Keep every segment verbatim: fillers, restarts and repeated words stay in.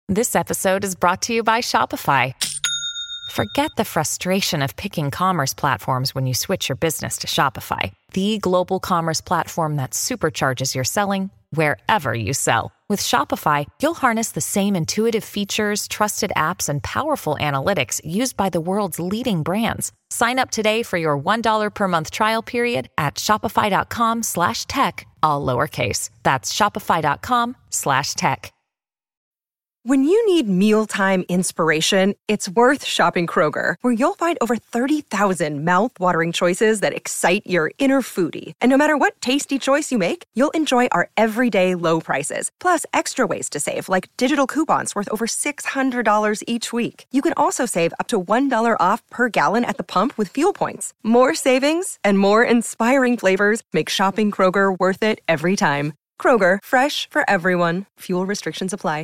This episode is brought to you by Shopify. Forget the frustration of picking commerce platforms when you switch your business to Shopify, the global commerce platform that supercharges your selling wherever you sell. With Shopify, you'll harness the same intuitive features, trusted apps, and powerful analytics used by the world's leading brands. Sign up today for your one dollar per month trial period at shopify.com slash tech, all lowercase. That's shopify.com slash tech. When you need mealtime inspiration, it's worth shopping Kroger, where you'll find over thirty thousand mouth-watering choices that excite your inner foodie. And no matter what tasty choice you make, you'll enjoy our everyday low prices, plus extra ways to save, like digital coupons worth over six hundred dollars each week. You can also save up to one dollar off per gallon at the pump with fuel points. More savings and more inspiring flavors make shopping Kroger worth it every time. Kroger, fresh for everyone. Fuel restrictions apply.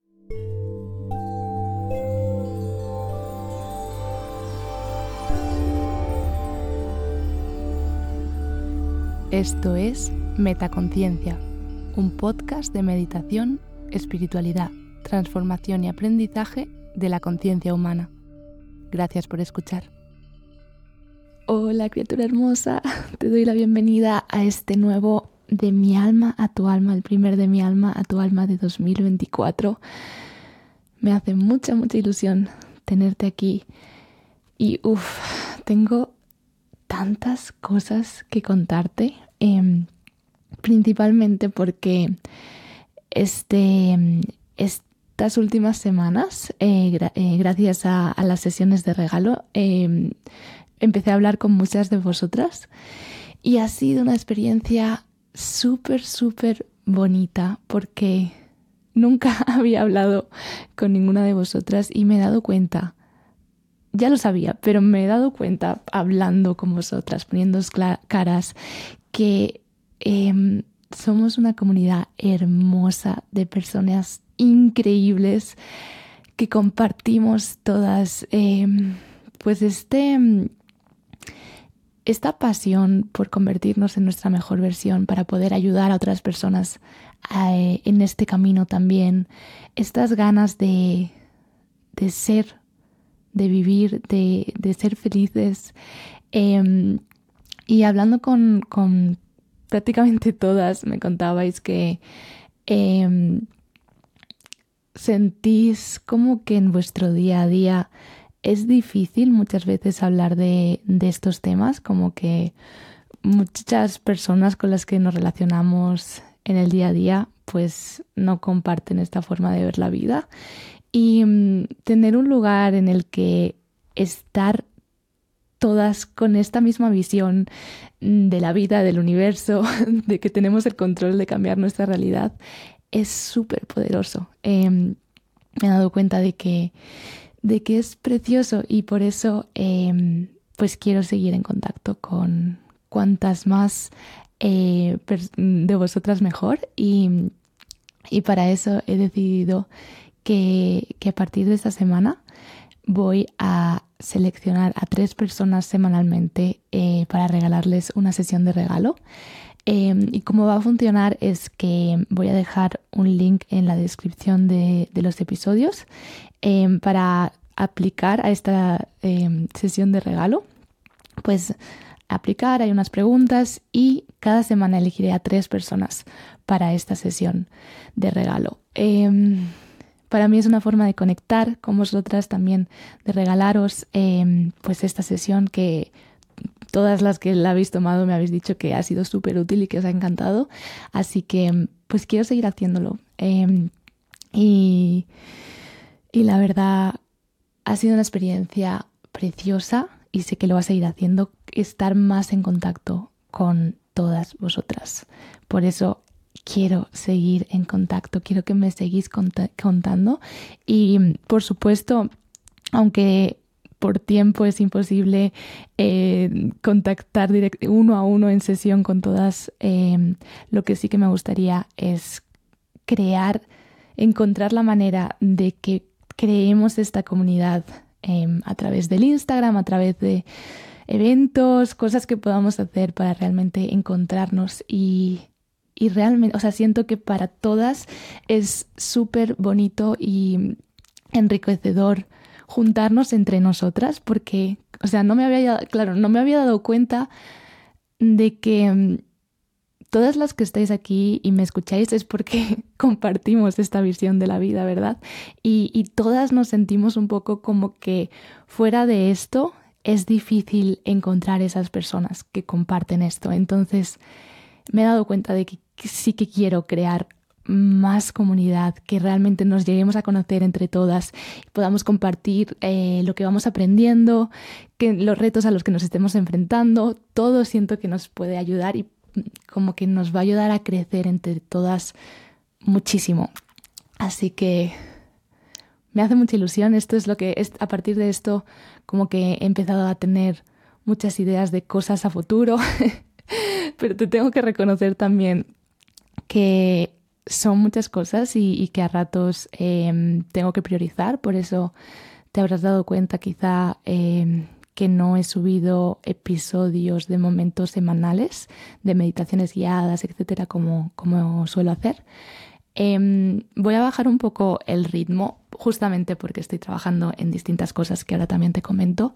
Esto es Metaconciencia, un podcast de meditación, espiritualidad, transformación y aprendizaje de la conciencia humana. Gracias por escuchar. Hola, criatura hermosa, te doy la bienvenida a este nuevo De mi alma a tu alma, el primer De mi alma a tu alma de dos mil veinticuatro. Me hace mucha, mucha ilusión tenerte aquí y uff, tengo tantas cosas que contarte, eh, principalmente porque este, estas últimas semanas, eh, gra- eh, gracias a, a las sesiones de regalo, eh, empecé a hablar con muchas de vosotras y ha sido una experiencia súper, súper bonita porque nunca había hablado con ninguna de vosotras y me he dado cuenta. Ya lo sabía, pero me he dado cuenta hablando con vosotras, poniéndoos cla- caras, que eh, somos una comunidad hermosa de personas increíbles que compartimos todas eh, pues este, esta pasión por convertirnos en nuestra mejor versión para poder ayudar a otras personas eh, en este camino también. Estas ganas de, de ser de vivir, de, de ser felices. Eh, y hablando con, con prácticamente todas, me contabais que eh, sentís como que en vuestro día a día es difícil muchas veces hablar de, de estos temas, como que muchas personas con las que nos relacionamos en el día a día pues no comparten esta forma de ver la vida. Y um, tener un lugar en el que estar todas con esta misma visión de la vida, del universo, de que tenemos el control de cambiar nuestra realidad, es súper poderoso. Eh, me he dado cuenta de que, de que es precioso y por eso eh, pues quiero seguir en contacto con cuantas más eh, de vosotras mejor. Y, y para eso he decidido Que, que a partir de esta semana voy a seleccionar a tres personas semanalmente eh, para regalarles una sesión de regalo. Eh, y cómo va a funcionar es que voy a dejar un link en la descripción de, de los episodios eh, para aplicar a esta eh, sesión de regalo. Pues aplicar, hay unas preguntas y cada semana elegiré a tres personas para esta sesión de regalo. Eh, Para mí es una forma de conectar con vosotras, también de regalaros eh, pues esta sesión que todas las que la habéis tomado me habéis dicho que ha sido súper útil y que os ha encantado. Así que pues quiero seguir haciéndolo. Eh, y, y la verdad ha sido una experiencia preciosa y sé que lo va a seguir haciendo, estar más en contacto con todas vosotras. Por eso quiero seguir en contacto, quiero que me seguís cont- contando y por supuesto, aunque por tiempo es imposible eh, contactar direct- uno a uno en sesión con todas, eh, lo que sí que me gustaría es crear, encontrar la manera de que creemos esta comunidad eh, a través del Instagram, a través de eventos, cosas que podamos hacer para realmente encontrarnos y y realmente, o sea, siento que para todas es súper bonito y enriquecedor juntarnos entre nosotras porque, o sea, no me había, claro, no me había dado cuenta de que todas las que estáis aquí y me escucháis es porque compartimos esta visión de la vida, ¿verdad? Y, y todas nos sentimos un poco como que fuera de esto es difícil encontrar esas personas que comparten esto. Entonces me he dado cuenta de que sí que quiero crear más comunidad, que realmente nos lleguemos a conocer entre todas y podamos compartir eh, lo que vamos aprendiendo, que los retos a los que nos estemos enfrentando, todo siento que nos puede ayudar y como que nos va a ayudar a crecer entre todas muchísimo. Así que me hace mucha ilusión. Esto es lo que es, a partir de esto como que he empezado a tener muchas ideas de cosas a futuro, pero te tengo que reconocer también que son muchas cosas y, y que a ratos eh, tengo que priorizar. Por eso te habrás dado cuenta quizá eh, que no he subido episodios de momentos semanales de meditaciones guiadas, etcétera, como, como suelo hacer. Eh, voy a bajar un poco el ritmo justamente porque estoy trabajando en distintas cosas que ahora también te comento.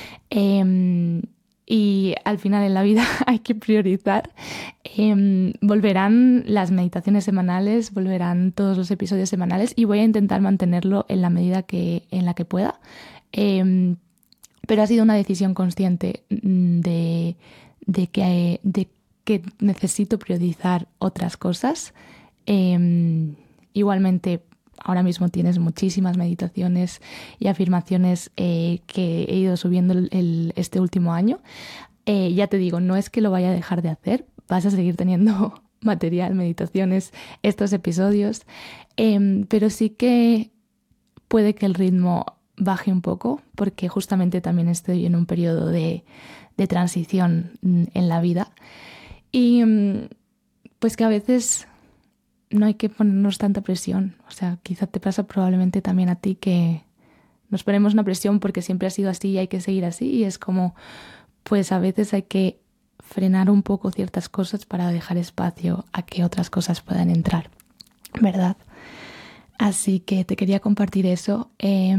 Eh, Y al final en la vida hay que priorizar. Eh, volverán las meditaciones semanales, volverán todos los episodios semanales y voy a intentar mantenerlo en la medida que, en la que pueda. Eh, pero ha sido una decisión consciente de, de, que, de que necesito priorizar otras cosas. Eh, igualmente, ahora mismo tienes muchísimas meditaciones y afirmaciones eh, que he ido subiendo el, el, este último año. Eh, ya te digo, no es que lo vaya a dejar de hacer, vas a seguir teniendo material, meditaciones, estos episodios, eh, pero sí que puede que el ritmo baje un poco porque justamente también estoy en un periodo de, de transición en la vida y pues que a veces no hay que ponernos tanta presión. O sea, quizá te pasa probablemente también a ti que nos ponemos una presión porque siempre ha sido así y hay que seguir así. Y es como, pues a veces hay que frenar un poco ciertas cosas para dejar espacio a que otras cosas puedan entrar, ¿verdad? Así que te quería compartir eso. Eh,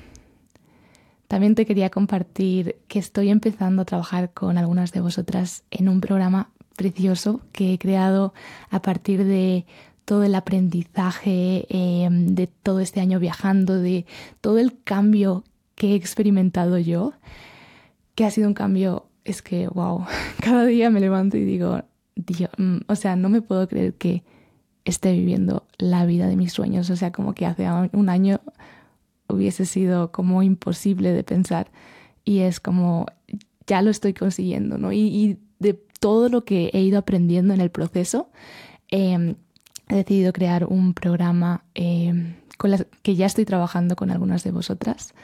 también te quería compartir que estoy empezando a trabajar con algunas de vosotras en un programa precioso que he creado a partir de todo el aprendizaje eh, de todo este año viajando, de todo el cambio que he experimentado yo, que ha sido un cambio, es que, wow, cada día me levanto y digo, Dios, o sea, no me puedo creer que esté viviendo la vida de mis sueños, o sea, como que hace un año hubiese sido como imposible de pensar y es como, ya lo estoy consiguiendo, ¿no? Y, y de todo lo que he ido aprendiendo en el proceso, eh, he decidido crear un programa eh, con las que ya estoy trabajando con algunas de vosotras,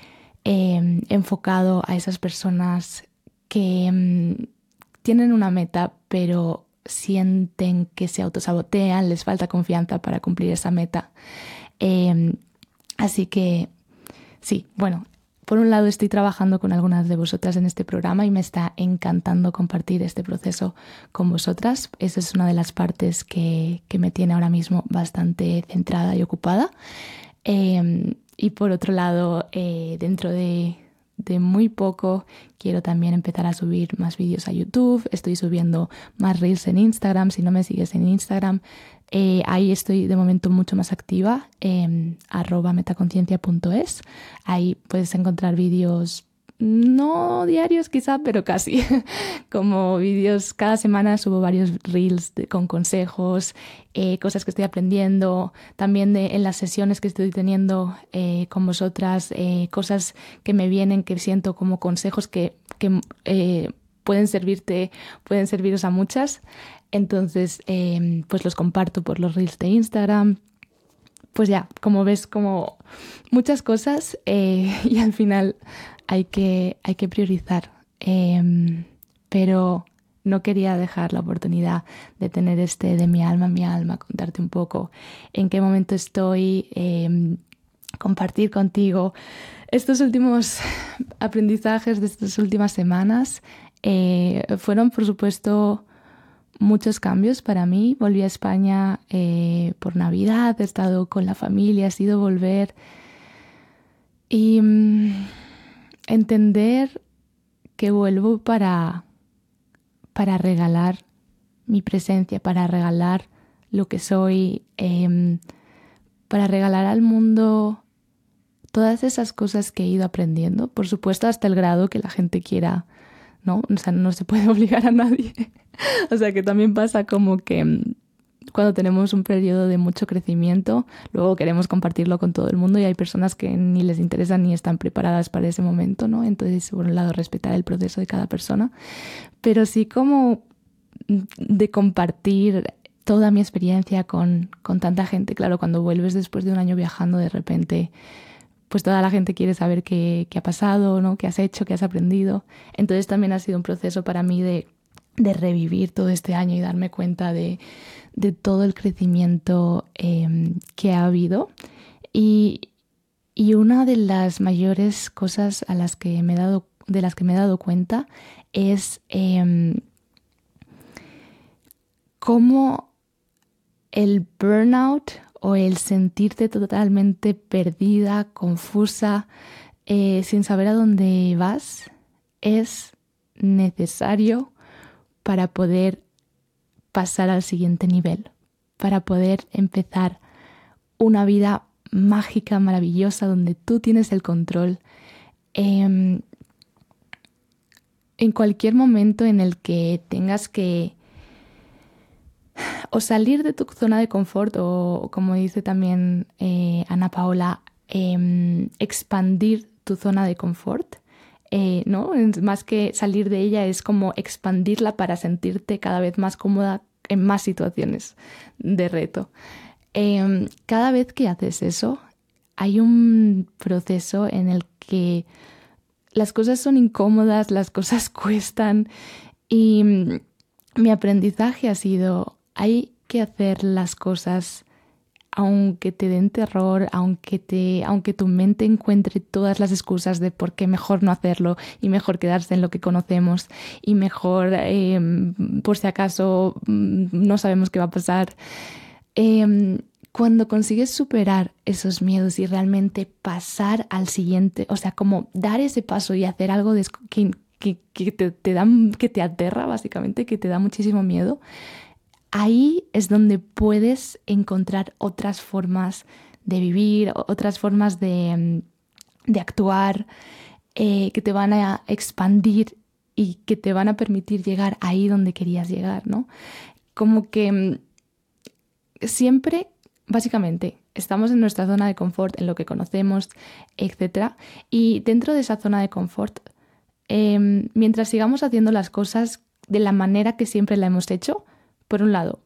eh, enfocado a esas personas que eh, tienen una meta, pero sienten que se autosabotean, les falta confianza para cumplir esa meta. Eh, así que, sí, bueno, por un lado estoy trabajando con algunas de vosotras en este programa y me está encantando compartir este proceso con vosotras. Esa es una de las partes que, que me tiene ahora mismo bastante centrada y ocupada. Eh, y por otro lado, eh, dentro de, de muy poco quiero también empezar a subir más vídeos a YouTube. Estoy subiendo más reels en Instagram. Si no me sigues en Instagram, Eh, ahí estoy de momento mucho más activa, eh, arroba metaconciencia punto es. Ahí puedes encontrar vídeos, no diarios quizá, pero casi. Como vídeos, cada semana subo varios reels de, con consejos, eh, cosas que estoy aprendiendo, también de, en las sesiones que estoy teniendo eh, con vosotras, eh, cosas que me vienen, que siento como consejos que, que eh, pueden servirte, pueden serviros a muchas. Entonces, eh, pues los comparto por los reels de Instagram. Pues ya, como ves, como muchas cosas eh, y al final hay que, hay que priorizar. Eh, pero no quería dejar la oportunidad de tener este de mi alma, mi alma, contarte un poco en qué momento estoy, eh, compartir contigo estos últimos aprendizajes de estas últimas semanas. Eh, fueron, por supuesto, muchos cambios para mí. Volví a España eh, por Navidad, he estado con la familia, ha sido volver y mm, entender que vuelvo para, para regalar mi presencia, para regalar lo que soy, eh, para regalar al mundo todas esas cosas que he ido aprendiendo, por supuesto hasta el grado que la gente quiera, ¿no? O sea, no se puede obligar a nadie. O sea, que también pasa como que cuando tenemos un periodo de mucho crecimiento, luego queremos compartirlo con todo el mundo y hay personas que ni les interesa ni están preparadas para ese momento, ¿no? Entonces, por un lado, respetar el proceso de cada persona, pero sí como de compartir toda mi experiencia con, con tanta gente. Claro, cuando vuelves después de un año viajando, de repente, pues toda la gente quiere saber qué, qué ha pasado, ¿no? Qué has hecho, qué has aprendido. Entonces también ha sido un proceso para mí de, de revivir todo este año y darme cuenta de, de todo el crecimiento eh, que ha habido. Y, y una de las mayores cosas a las que me he dado, de las que me he dado cuenta es eh, cómo el burnout o el sentirte totalmente perdida, confusa, eh, sin saber a dónde vas, es necesario para poder pasar al siguiente nivel, para poder empezar una vida mágica, maravillosa, donde tú tienes el control. Eh, en cualquier momento en el que tengas que o salir de tu zona de confort o, como dice también eh, Ana Paola, eh, expandir tu zona de confort, eh, ¿no? Más que salir de ella es como expandirla para sentirte cada vez más cómoda en más situaciones de reto. Eh, cada vez que haces eso, hay un proceso en el que las cosas son incómodas, las cosas cuestan y mi aprendizaje ha sido: hay que hacer las cosas aunque te den terror, aunque, te, aunque tu mente encuentre todas las excusas de por qué mejor no hacerlo y mejor quedarse en lo que conocemos y mejor, eh, por si acaso, no sabemos qué va a pasar. Eh, cuando consigues superar esos miedos y realmente pasar al siguiente, o sea, como dar ese paso y hacer algo de, que, que, que, te, te da, que te aterra, básicamente, que te da muchísimo miedo, ahí es donde puedes encontrar otras formas de vivir, otras formas de, de actuar, eh, que te van a expandir y que te van a permitir llegar ahí donde querías llegar, ¿no? Como que siempre, básicamente, estamos en nuestra zona de confort, en lo que conocemos, etcétera. Y dentro de esa zona de confort, eh, mientras sigamos haciendo las cosas de la manera que siempre la hemos hecho, por un lado,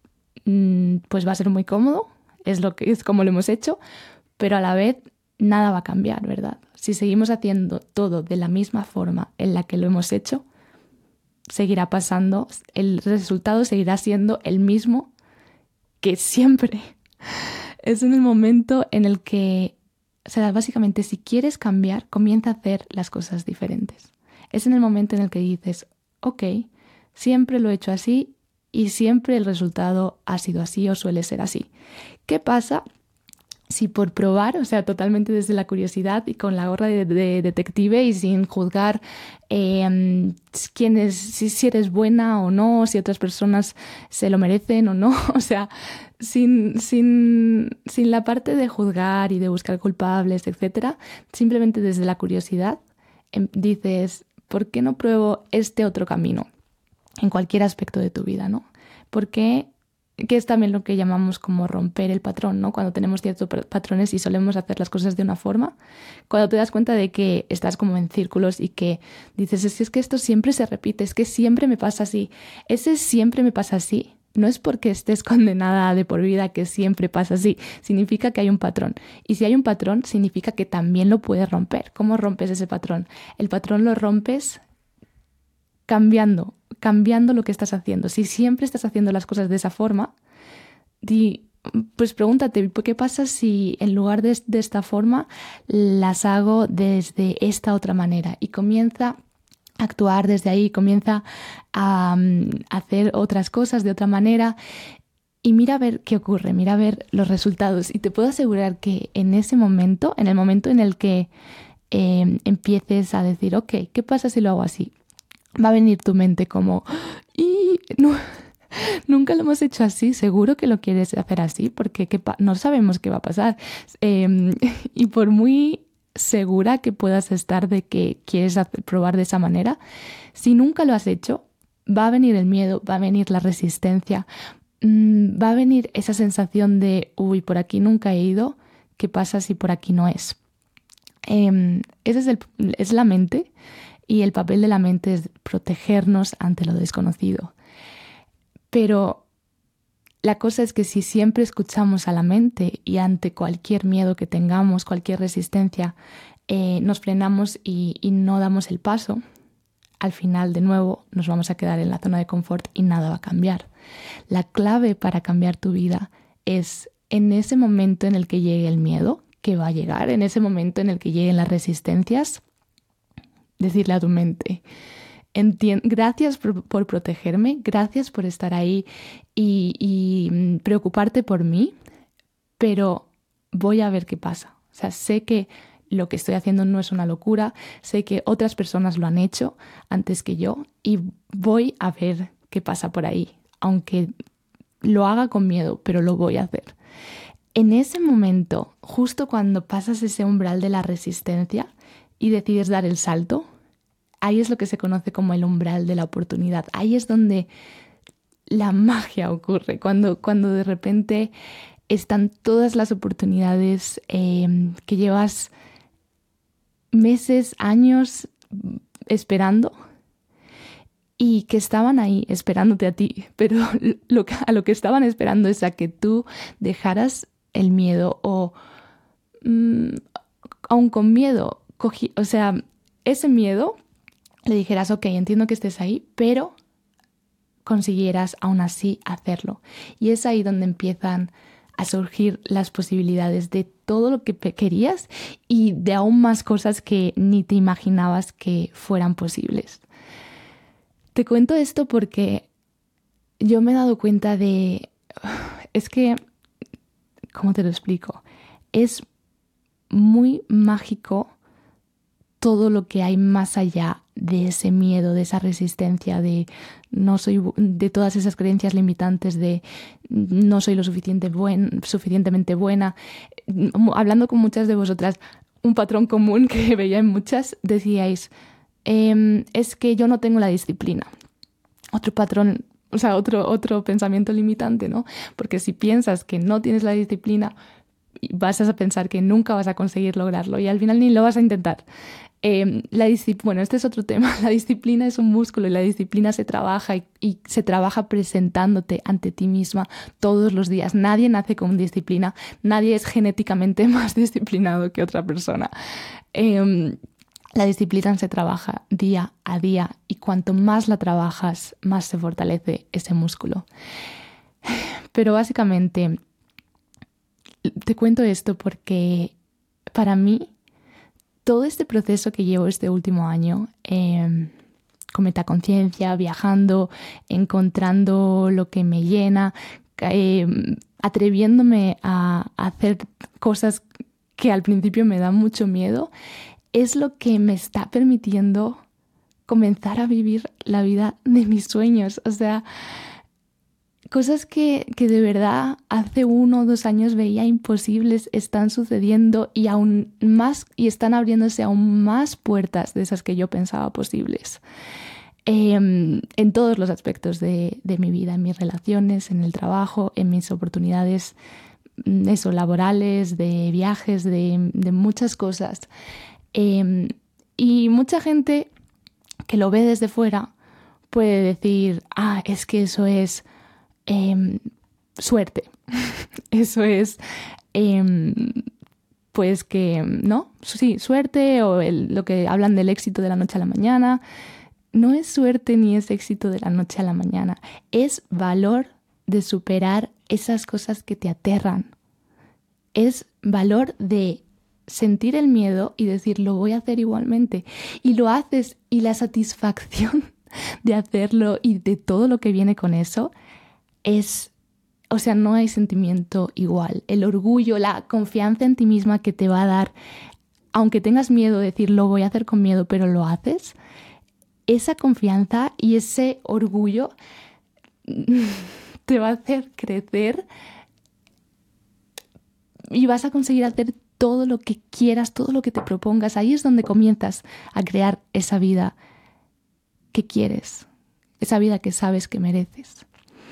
pues va a ser muy cómodo, es, lo que, es como lo hemos hecho, pero a la vez nada va a cambiar, ¿verdad? Si seguimos haciendo todo de la misma forma en la que lo hemos hecho, seguirá pasando, el resultado seguirá siendo el mismo que siempre. Es en el momento en el que, o sea, básicamente, si quieres cambiar, comienza a hacer las cosas diferentes. Es en el momento en el que dices, ok, siempre lo he hecho así, y siempre el resultado ha sido así o suele ser así. ¿Qué pasa si por probar, o sea, totalmente desde la curiosidad y con la gorra de, de detective y sin juzgar eh, quién es, si, si eres buena o no, si otras personas se lo merecen o no, o sea, sin, sin, sin la parte de juzgar y de buscar culpables, etcétera, simplemente desde la curiosidad eh, dices, ¿por qué no pruebo este otro camino? En cualquier aspecto de tu vida, ¿no? Porque, que es también lo que llamamos como romper el patrón, ¿no? Cuando tenemos ciertos patrones y solemos hacer las cosas de una forma, cuando te das cuenta de que estás como en círculos y que dices, es que, es que esto siempre se repite, es que siempre me pasa así. Ese siempre me pasa así no es porque estés condenada de por vida que siempre pasa así, significa que hay un patrón. Y si hay un patrón, significa que también lo puedes romper. ¿Cómo rompes ese patrón? El patrón lo rompes cambiando, cambiando lo que estás haciendo. Si siempre estás haciendo las cosas de esa forma, di, pues pregúntate, ¿qué pasa si en lugar de, de esta forma las hago desde esta otra manera? Y comienza actuar desde ahí, comienza a, a hacer otras cosas de otra manera y mira a ver qué ocurre, mira a ver los resultados. Y te puedo asegurar que en ese momento, en el momento en el que eh, empieces a decir, ok, ¿qué pasa si lo hago así? Va a venir tu mente como, y no, nunca lo hemos hecho así, seguro que lo quieres hacer así, porque ¿qué pa- no sabemos qué va a pasar. Eh, y por muy segura que puedas estar de que quieres hacer, probar de esa manera, si nunca lo has hecho, va a venir el miedo, va a venir la resistencia, mmm, va a venir esa sensación de, uy, por aquí nunca he ido, ¿qué pasa si por aquí no es? Eh, ese es, el, es la mente. Y el papel de la mente es protegernos ante lo desconocido. Pero la cosa es que si siempre escuchamos a la mente y ante cualquier miedo que tengamos, cualquier resistencia, eh, nos frenamos y, y no damos el paso, al final de nuevo nos vamos a quedar en la zona de confort y nada va a cambiar. La clave para cambiar tu vida es en ese momento en el que llegue el miedo, que va a llegar, en ese momento en el que lleguen las resistencias, decirle a tu mente, Entien- gracias por, por protegerme, gracias por estar ahí y, y preocuparte por mí, pero voy a ver qué pasa. O sea, sé que lo que estoy haciendo no es una locura, sé que otras personas lo han hecho antes que yo y voy a ver qué pasa por ahí, aunque lo haga con miedo, pero lo voy a hacer. En ese momento, justo cuando pasas ese umbral de la resistencia y decides dar el salto, ahí es lo que se conoce como el umbral de la oportunidad. Ahí es donde la magia ocurre, cuando, cuando de repente están todas las oportunidades eh, que llevas meses, años esperando y que estaban ahí esperándote a ti, pero lo que, a lo que estaban esperando es a que tú dejaras el miedo o mmm, aun con miedo, cogí, o sea, ese miedo le dijeras, ok, entiendo que estés ahí, pero consiguieras aún así hacerlo. Y es ahí donde empiezan a surgir las posibilidades de todo lo que querías y de aún más cosas que ni te imaginabas que fueran posibles. Te cuento esto porque yo me he dado cuenta de... Es que, ¿cómo te lo explico? Es muy mágico todo lo que hay más allá de ese miedo, de esa resistencia, de no soy, de todas esas creencias limitantes de no soy lo suficiente buen, suficientemente buena. Hablando con muchas de vosotras, un patrón común que veía en muchas, decíais, eh, es que yo no tengo la disciplina. Otro patrón, o sea, otro, otro pensamiento limitante, ¿no? Porque si piensas que no tienes la disciplina, vas a pensar que nunca vas a conseguir lograrlo y al final ni lo vas a intentar. Eh, la disciplina, bueno, este es otro tema. La disciplina es un músculo y la disciplina se trabaja y, y se trabaja presentándote ante ti misma todos los días. Nadie nace con disciplina, nadie es genéticamente más disciplinado que otra persona. Eh, la disciplina se trabaja día a día y cuanto más la trabajas, más se fortalece ese músculo. Pero básicamente, te cuento esto porque para mí todo este proceso que llevo este último año, eh, con metaconciencia, viajando, encontrando lo que me llena, eh, atreviéndome a, a hacer cosas que al principio me dan mucho miedo, es lo que me está permitiendo comenzar a vivir la vida de mis sueños. O sea, cosas que, que de verdad hace uno o dos años veía imposibles están sucediendo y aún más, y están abriéndose aún más puertas de esas que yo pensaba posibles. Eh, en todos los aspectos de, de mi vida, en mis relaciones, en el trabajo, en mis oportunidades eso, laborales, de viajes, de, de muchas cosas. Eh, y mucha gente que lo ve desde fuera puede decir, ah, es que eso es Eh, suerte, eso es eh, pues que, ¿no? Sí, suerte o el, lo que hablan del éxito de la noche a la mañana. No es suerte ni es éxito de la noche a la mañana, es valor de superar esas cosas que te aterran, es valor de sentir el miedo y decir, lo voy a hacer igualmente. Y lo haces, y la satisfacción de hacerlo y de todo lo que viene con eso es, o sea, no hay sentimiento igual. El orgullo, la confianza en ti misma que te va a dar, aunque tengas miedo de decir, lo voy a hacer con miedo, pero lo haces, esa confianza y ese orgullo te va a hacer crecer y vas a conseguir hacer todo lo que quieras, todo lo que te propongas. Ahí es donde comienzas a crear esa vida que quieres, esa vida que sabes que mereces.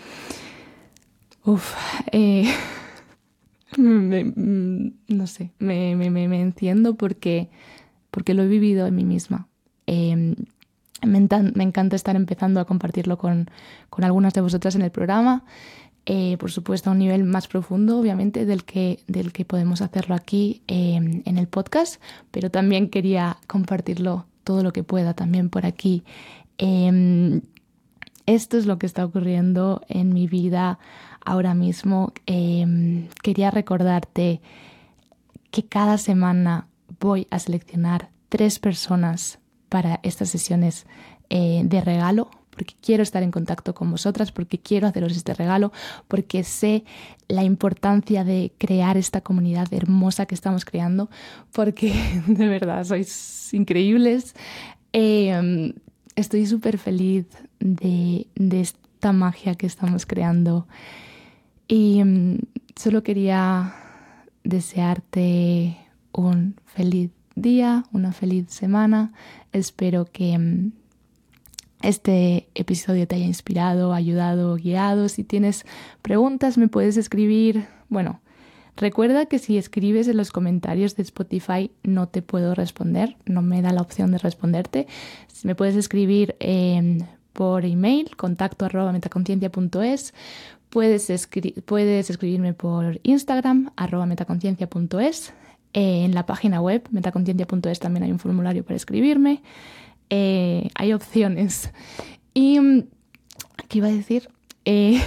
Uf, eh, me, no sé, me, me, me, me enciendo porque, porque lo he vivido en mí misma. Eh, me, entan, me encanta estar empezando a compartirlo con, con algunas de vosotras en el programa. Eh, por supuesto, a un nivel más profundo, obviamente, del que, del que podemos hacerlo aquí eh, en el podcast, pero también quería compartirlo todo lo que pueda también por aquí. Eh, esto es lo que está ocurriendo en mi vida ahora mismo. Eh, quería recordarte que cada semana voy a seleccionar tres personas para estas sesiones eh, de regalo, porque quiero estar en contacto con vosotras, porque quiero haceros este regalo, porque sé la importancia de crear esta comunidad hermosa que estamos creando, porque de verdad sois increíbles. Eh, estoy súper feliz de, de esta magia que estamos creando y um, solo quería desearte un feliz día, una feliz semana. Espero que um, este episodio te haya inspirado, ayudado, guiado. Si tienes preguntas me puedes escribir. Bueno, recuerda que si escribes en los comentarios de Spotify no te puedo responder, no me da la opción de responderte. Me puedes escribir eh, por email, contacto arroba metaconciencia punto es. Puedes, escri- puedes escribirme por Instagram, arroba metaconciencia punto es. Eh, en la página web, metaconciencia punto es, también hay un formulario para escribirme. Eh, hay opciones. Y, ¿qué iba a decir? Eh,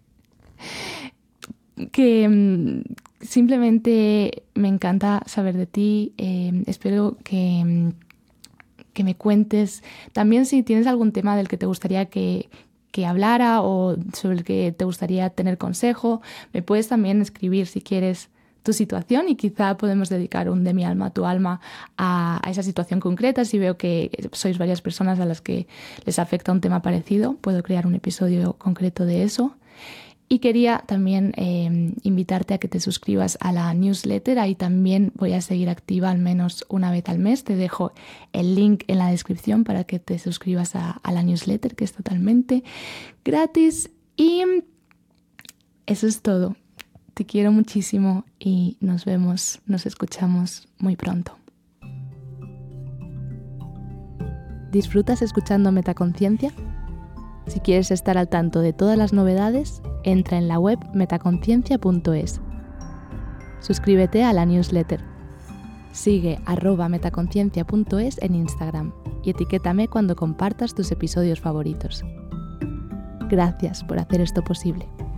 que um, simplemente me encanta saber de ti. Eh, espero que, que me cuentes también si tienes algún tema del que te gustaría que, que hablara o sobre el que te gustaría tener consejo. Me puedes también escribir si quieres tu situación y quizá podemos dedicar un de mi alma a tu alma a, a esa situación concreta. Si veo que sois varias personas a las que les afecta un tema parecido, puedo crear un episodio concreto de eso. Y quería también eh, invitarte a que te suscribas a la newsletter. Ahí también voy a seguir activa al menos una vez al mes. Te dejo el link en la descripción para que te suscribas a, a la newsletter, que es totalmente gratis. Y eso es todo. Te quiero muchísimo y nos vemos, nos escuchamos muy pronto. ¿Disfrutas escuchando Metaconciencia? Si quieres estar al tanto de todas las novedades, entra en la web metaconciencia punto es. Suscríbete a la newsletter. Sigue arroba metaconciencia punto es en Instagram y etiquétame cuando compartas tus episodios favoritos. Gracias por hacer esto posible.